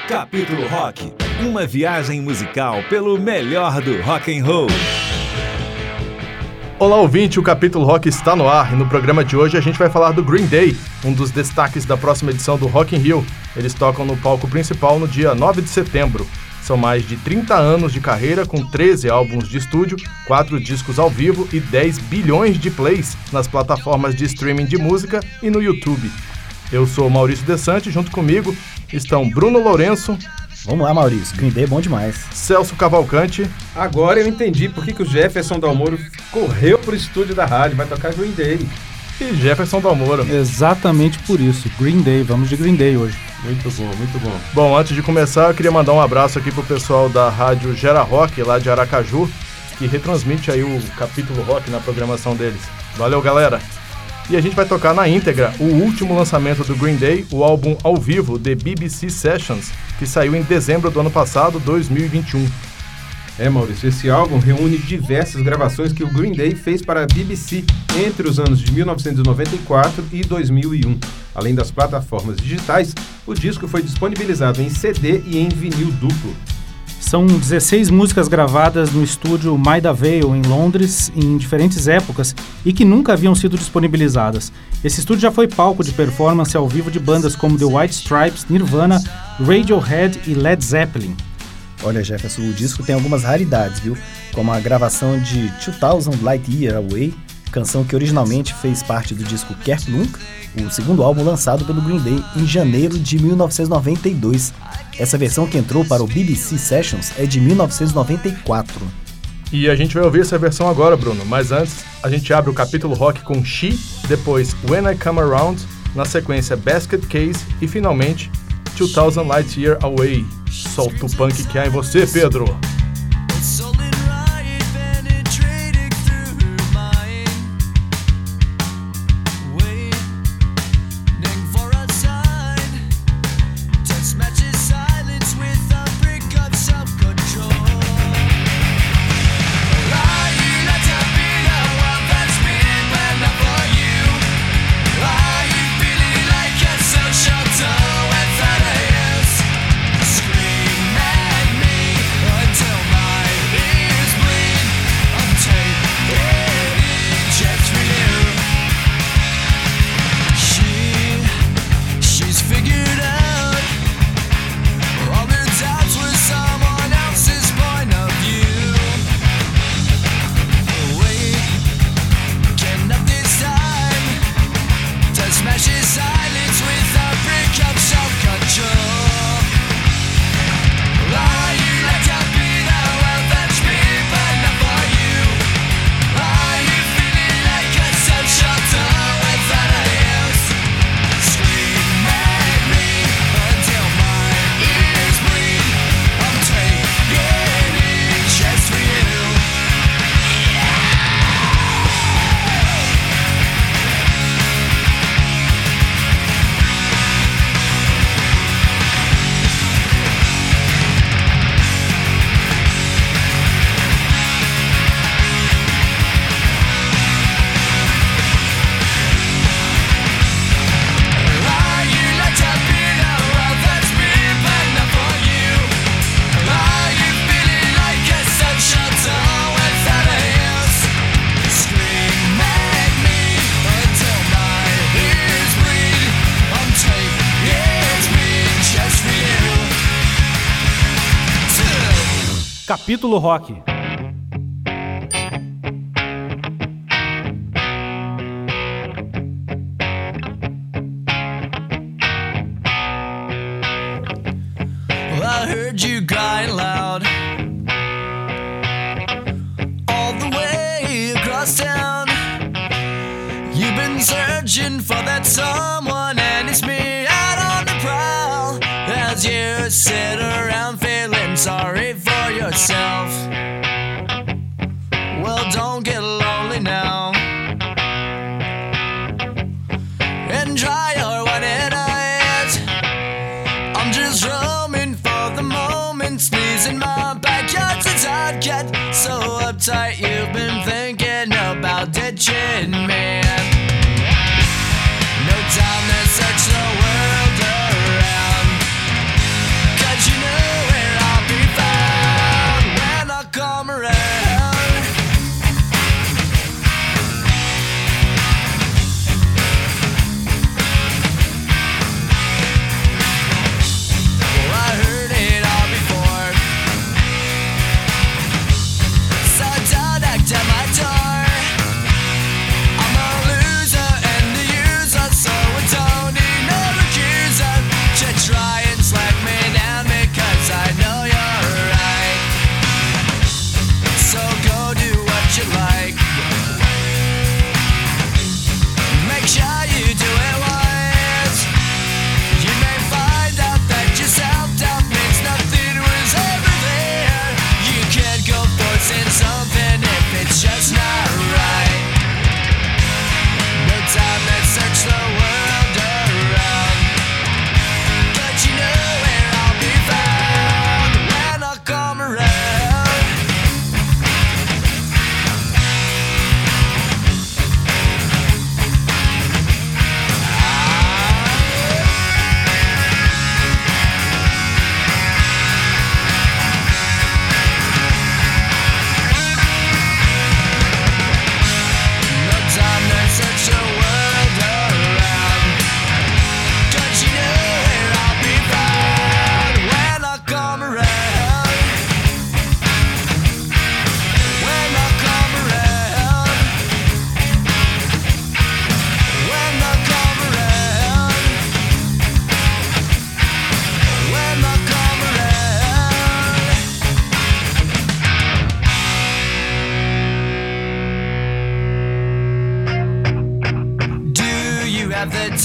Capítulo Rock, uma viagem musical pelo melhor do rock and roll. Olá, ouvinte, o Capítulo Rock está no ar e no programa de hoje a gente vai falar do Green Day, um dos destaques da próxima edição do Rock in Rio. Eles tocam no palco principal no dia 9 de setembro. São mais de 30 anos de carreira com 13 álbuns de estúdio, 4 discos ao vivo e 10 bilhões de plays nas plataformas de streaming de música e no YouTube. Eu sou Maurício Desante, junto comigo estão Bruno Lourenço. Vamos lá, Maurício, Green Day é bom demais. Celso Cavalcante. Agora eu entendi por que o Jefferson Dalmoro correu pro estúdio da rádio, vai tocar Green Day. E Jefferson Dalmoro. Exatamente por isso, Green Day, vamos de Green Day hoje. Muito bom, muito bom. Bom, antes de começar, eu queria mandar um abraço aqui pro pessoal da rádio Gera Rock, lá de Aracaju, que retransmite aí o Capítulo Rock na programação deles. Valeu, galera! E a gente vai tocar na íntegra o último lançamento do Green Day, o álbum ao vivo The BBC Sessions, que saiu em dezembro do ano passado, 2021. Maurício, esse álbum reúne diversas gravações que o Green Day fez para a BBC entre os anos de 1994 e 2001. Além das plataformas digitais, o disco foi disponibilizado em CD e em vinil duplo. São 16 músicas gravadas no estúdio Maida Vale, em Londres, em diferentes épocas e que nunca haviam sido disponibilizadas. Esse estúdio já foi palco de performance ao vivo de bandas como The White Stripes, Nirvana, Radiohead e Led Zeppelin. Olha, Jefferson, o disco tem algumas raridades, viu? Como a gravação de 2000 Light Year Away, canção que originalmente fez parte do disco Kerplunk, o segundo álbum lançado pelo Green Day em janeiro de 1992. Essa versão que entrou para o BBC Sessions é de 1994. E a gente vai ouvir essa versão agora, Bruno, mas antes a gente abre o Capítulo Rock com She, depois When I Come Around, na sequência Basket Case e finalmente 2000 Light Year Away. Solta o punk que há em você, Pedro! Capítulo Rock. Well, I heard you crying loud all the way across town. You've been searching for that someone, and it's me out on the prowl. As you sit around feeling sorry for yourself, well, don't get lonely now, and dry your wet eyes. I'm just roaming for the moment, sneezing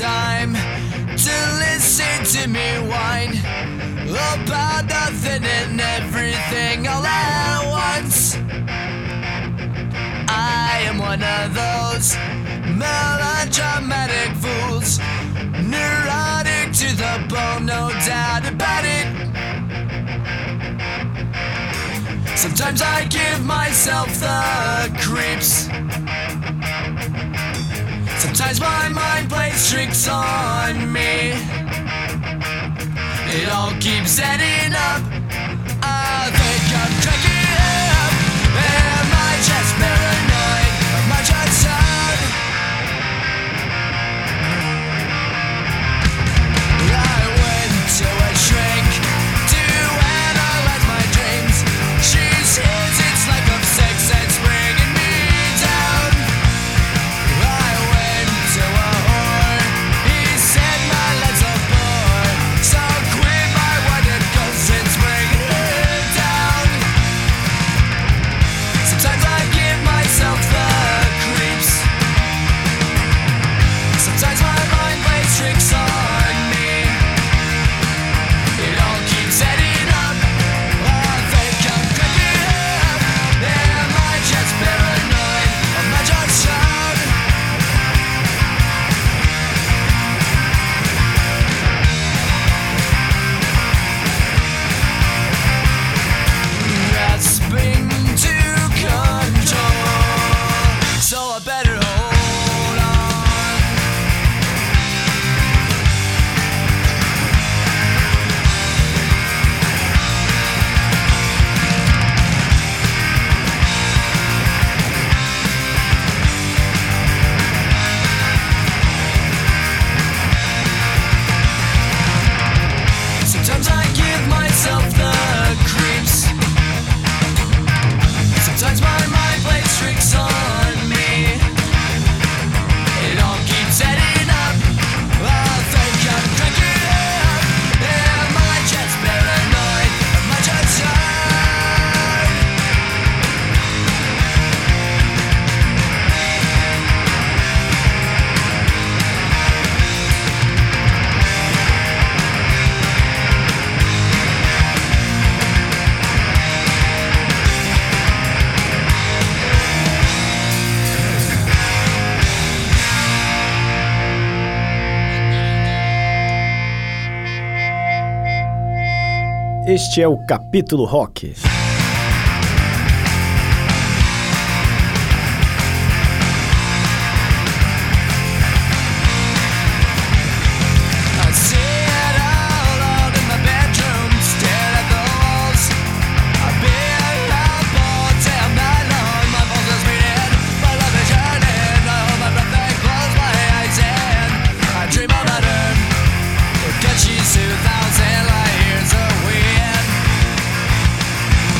time to listen to me whine about nothing and everything all at once. I am one of those melodramatic fools, neurotic to the bone, no doubt about it. Sometimes I give myself the creeps. Sometimes my mind plays tricks on me. It all keeps adding up. I think I'm cracking up. Am I just paranoid? Am I just sad? I went to a shrink to analyze my dreams. She says it's lack of sex that's bringing me down. I went to a whore. He said my legs are poor, so quit my word cause it's bringing me down. Sometimes I give myself the creeps. Sometimes my mind plays tricks on me. It all keeps adding up. I think I'm cracking up. Am I just paranoid? Am I just sad? Grasping to control, so I better hold on. Sometimes I give myself the creeps. Sometimes my mind plays tricks on me. It all keeps adding up. I think I'm cracking up. Am I just paranoid? Am I just sad? Este é o Capítulo Rock. I sit alone in my bedroom, stared at the walls. I've been up all day, all night long. My pulse is beating, my love is yearning. I hold my breath and close my eyes and I dream about her. Cause she's 2,000 light years away.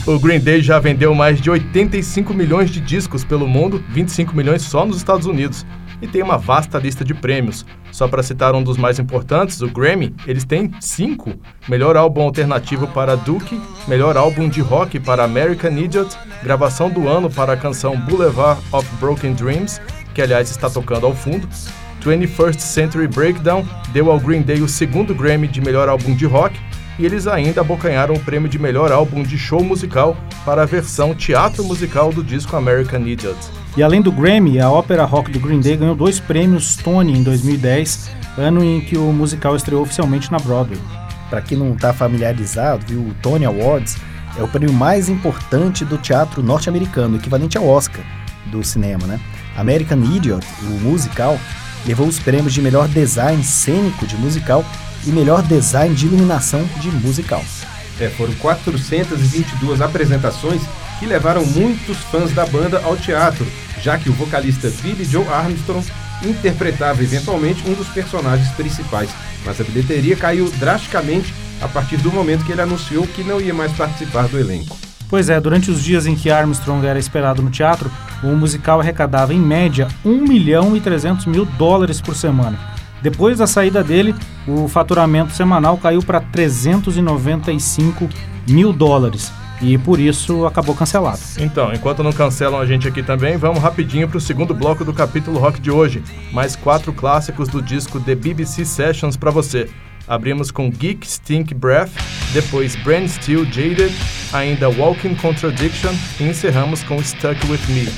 O Green Day já vendeu mais de 85 milhões de discos pelo mundo, 25 milhões só nos Estados Unidos, e tem uma vasta lista de prêmios. Só para citar um dos mais importantes, o Grammy, eles têm 5. Melhor álbum alternativo para Dookie, melhor álbum de rock para American Idiot, gravação do ano para a canção Boulevard of Broken Dreams, que aliás está tocando ao fundo. 21st Century Breakdown deu ao Green Day o segundo Grammy de melhor álbum de rock, e eles ainda abocanharam o prêmio de melhor álbum de show musical para a versão teatro musical do disco American Idiot. E além do Grammy, a ópera rock do Green Day ganhou 2 prêmios Tony em 2010, ano em que o musical estreou oficialmente na Broadway. Para quem não está familiarizado, viu, o Tony Awards é o prêmio mais importante do teatro norte-americano, equivalente ao Oscar do cinema, né? American Idiot, o musical, levou os prêmios de melhor design cênico de musical e melhor design de iluminação de musical. Foram 422 apresentações que levaram muitos fãs da banda ao teatro, já que o vocalista Billy Joe Armstrong interpretava eventualmente um dos personagens principais, mas a bilheteria caiu drasticamente a partir do momento que ele anunciou que não ia mais participar do elenco. Pois é, durante os dias em que Armstrong era esperado no teatro, o musical arrecadava em média $1.300.000 por semana. Depois da saída dele, o faturamento semanal caiu para $395 mil e por isso acabou cancelado. Então, enquanto não cancelam a gente aqui também, vamos rapidinho para o segundo bloco do capítulo rock de hoje. Mais 4 clássicos do disco The BBC Sessions para você. Abrimos com Geek Stink Breath, depois Brand Steel Jaded, ainda Walking Contradiction e encerramos com Stuck With Me.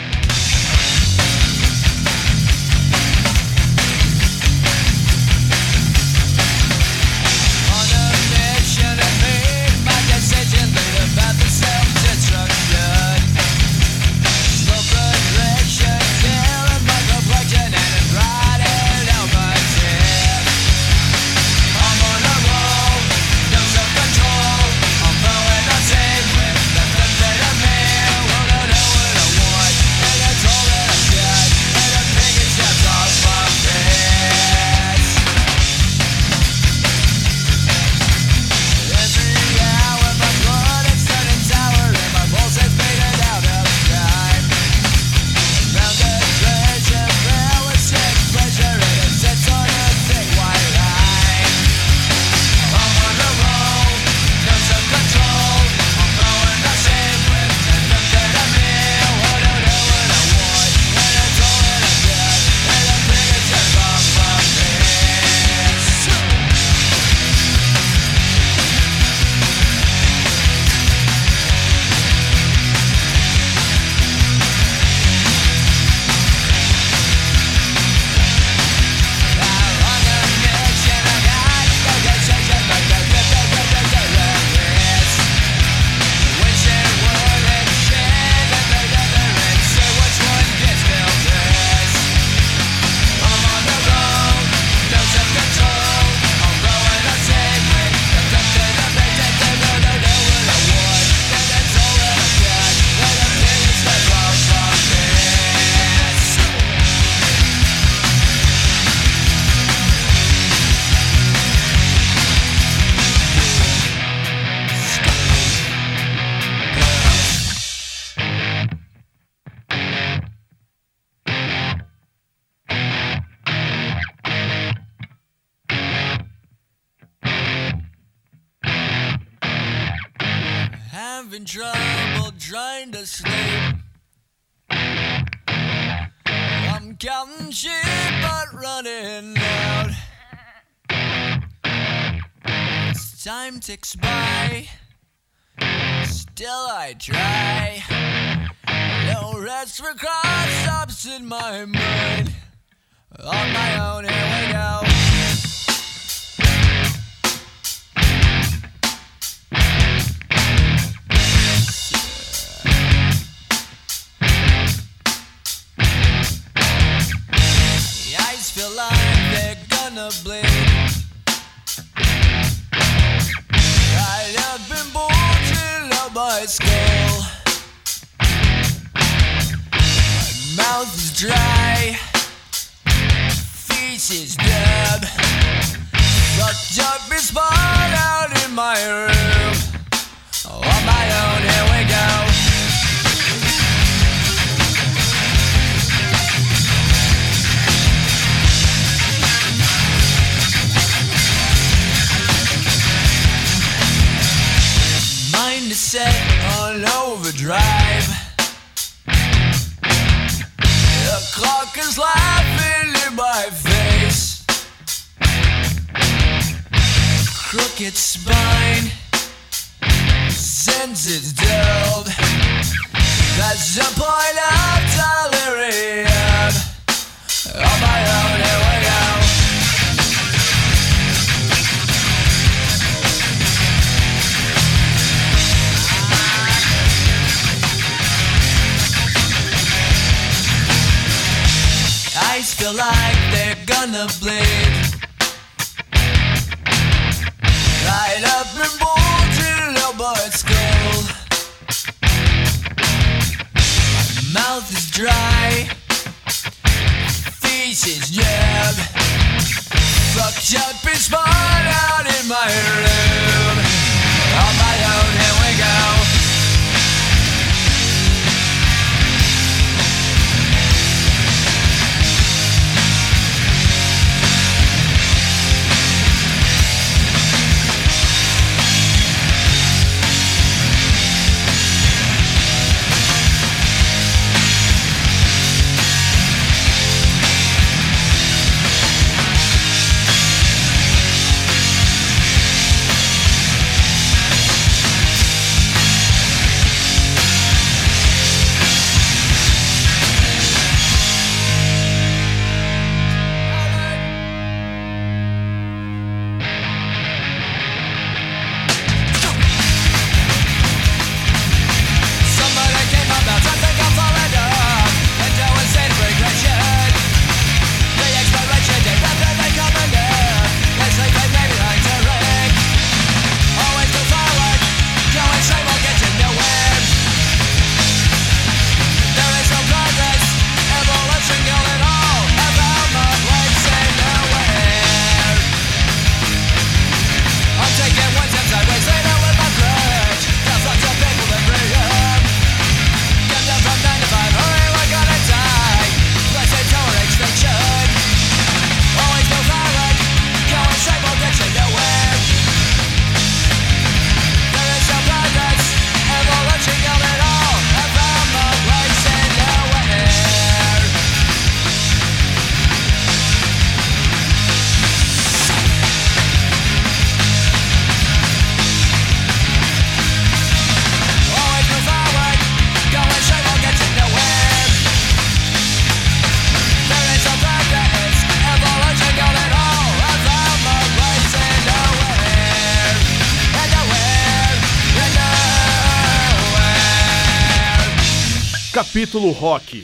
Having trouble trying to sleep. I'm counting sheep but running out. As time ticks by, still I try. No rest for cross-ups in my mind. On my own, here we go. Feel like they're gonna bleed. I have been bulging up my skull. My mouth is dry, feces damp. Sucked up his spine out in my room. On my own, here suckers laughing in my face. Crooked spine sends it down. That's the point of delirium. On my own, here we go. Eyes feel like they're gonna bleed. Right up and bulging over its skull. Mouth is dry, feces jam. Fucked up and spun out in my room. On my own, here we go. Capítulo Rock.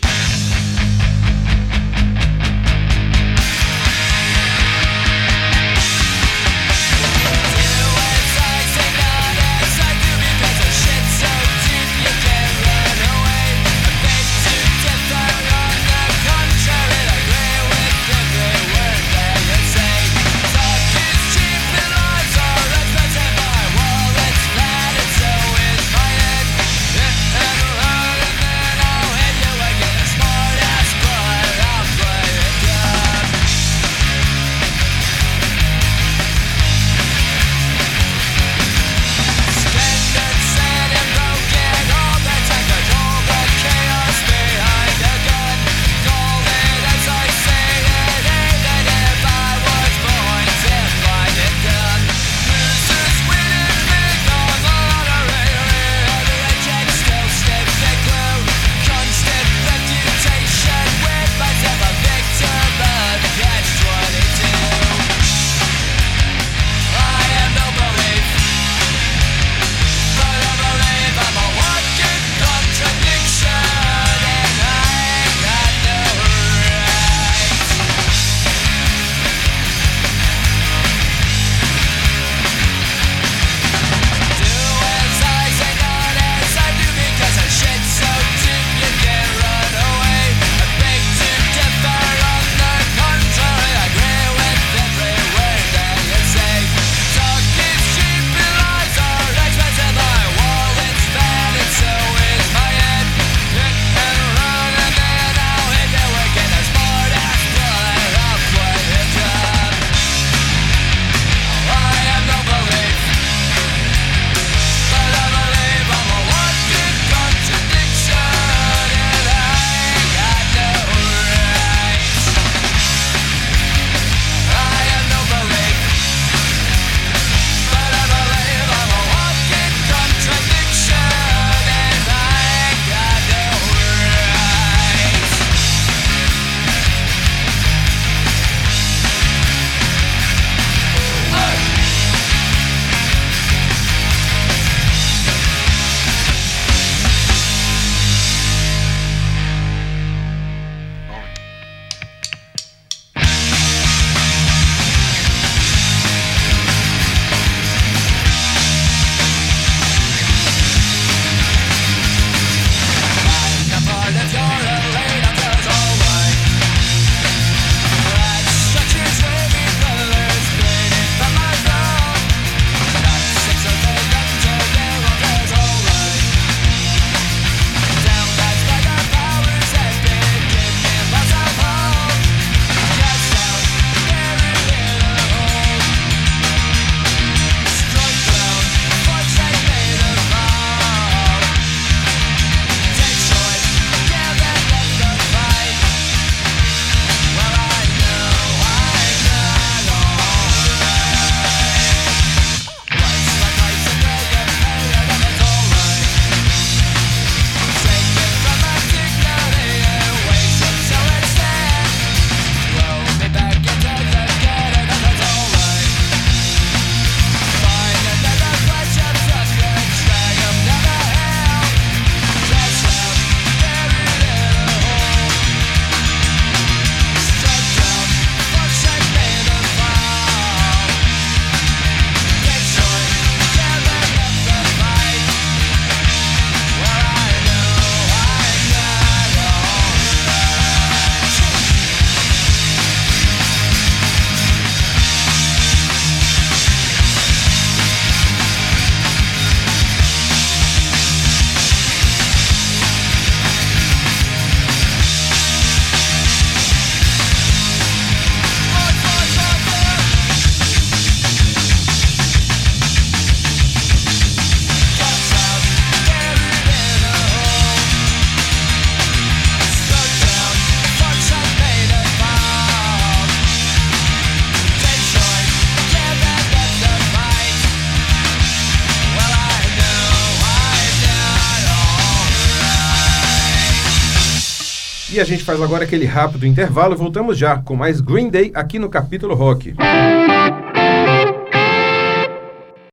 E a gente faz agora aquele rápido intervalo e voltamos já com mais Green Day aqui no Capítulo Rock.